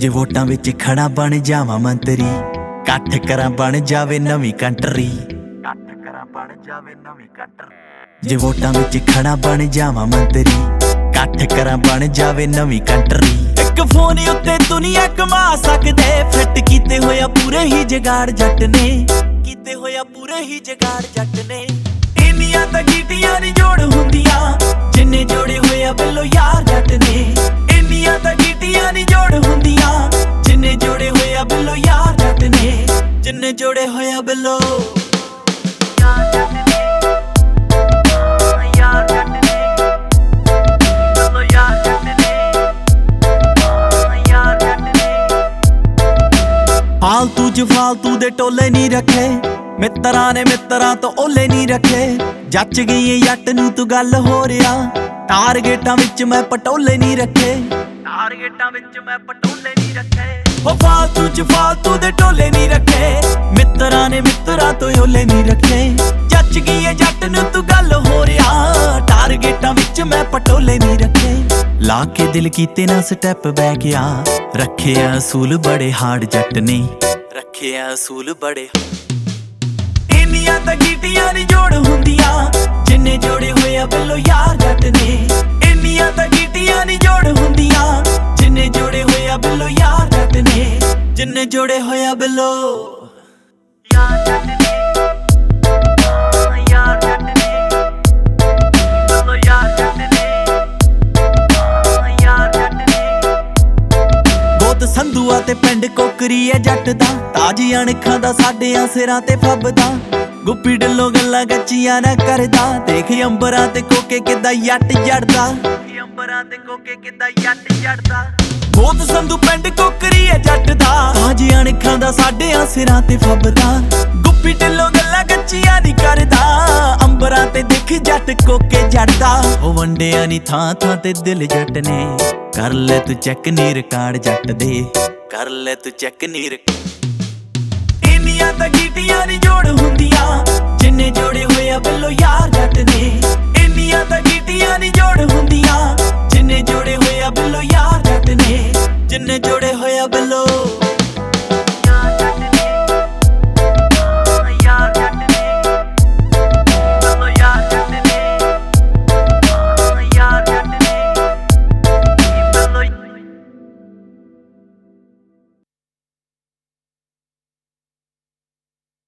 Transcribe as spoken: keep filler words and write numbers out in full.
जे वोटां विच खड़ा बन जावां मंतरी, कट्ठ करां बन जावे नवीं कंट्री। कट्ठ करां बन जावे नवीं कंट्री। जे वोटां विच खड़ा बन जावां मंतरी, कट्ठ करां बन जावे नवीं कंट्री। इक फोन उत्ते दुनिया कमा सकदे, फिट कीते होया पूरे ही जगाड़ जट ने, कीते होया पूरे ही जगाड़ जट ने। इन्नियां तां गीटियां नी जोड़ हुंदियां, जिन्ने जोड़े होया बिल्लो यार जट ने। इन्नियां तां गीटियां नी जोड़ हुंदियां, जिन्ने जोड़े होया बिल्लो यार जट ने, जिन्ने जोड़े होया बिल्लो यार जट ने, यार जट ने, बिल्लो यार जट ने, यार जट ने। फालतू च फालतू दे टोले नी रखे, मित्तरां ने मित्तरां तो ओले नी रखे। जच गई जट नूं तू गल हो रिया, टारगेटां विच मैं पटोले नी रखे, टारगेटां विच मैं पटोले नी रखे। ओ फालतू च फालतू दे टोले नी रखे, मित्तरां ने मित्तरां तो ओले नी रखे। जच गई जट नूं तू गल हो रिया, टारगेटां विच मैं पटोले नी रखे। ला के दिल कीते ना स्टैप बैक आ, रखे असूल बड़े हार्ड जट ने, रखे असूल बड़े। इन्नियां तां गीटियां नी जोड़ हुंदियां, जिन्ने जोड़े होया बिल्लो यार जट ने। इन्नियां तां गीटियां नी जोड़ हुंदियां, जिन्ने जोड़े होया बिल्लो यार जट ने, जिन्ने जोड़े होया बिल्लो यार जट ने, यार जट ने, बिल्लो यार जट ने, यार जट ने। बहुत संधूआ ते पिंड कोकरी है जट दा, ताजी अणखां दा साडियां सिरां ते फबदा। गुप्पी ढिल्लों गल्लां कच्चियां ना करदा, देख अंबरां ते कोके किद्दां जट जड़दा, अंबरां ते कोके किद्दां जट जड़दा। बहुत संधू पिंड कोकरी है जट दा, ताजी अणखां दा साडियां सिरां ते फबदा। गुप्पी ढिल्लों गल्लां कच्चियां नी करदा, अंबरां ते देख जट कोके जड़दा। ओ वंडिया नी थां थां ते दिल जट ने, कर ले तू चैक नी रिकार्ड जट दे, कर ले तू चैक नी रिकार्ड। इन्नियां तां गीटियां नी जोड़ हुंदियां, जिन्ने जोड़े होया बिल्लो यार जट ने। इन्नियां तां गीटियां नी जोड़ हुंदियां, जिन्ने जोड़े होया बिल्लो यार जट ने, जिन्ने जोड़े होया बिल्लो।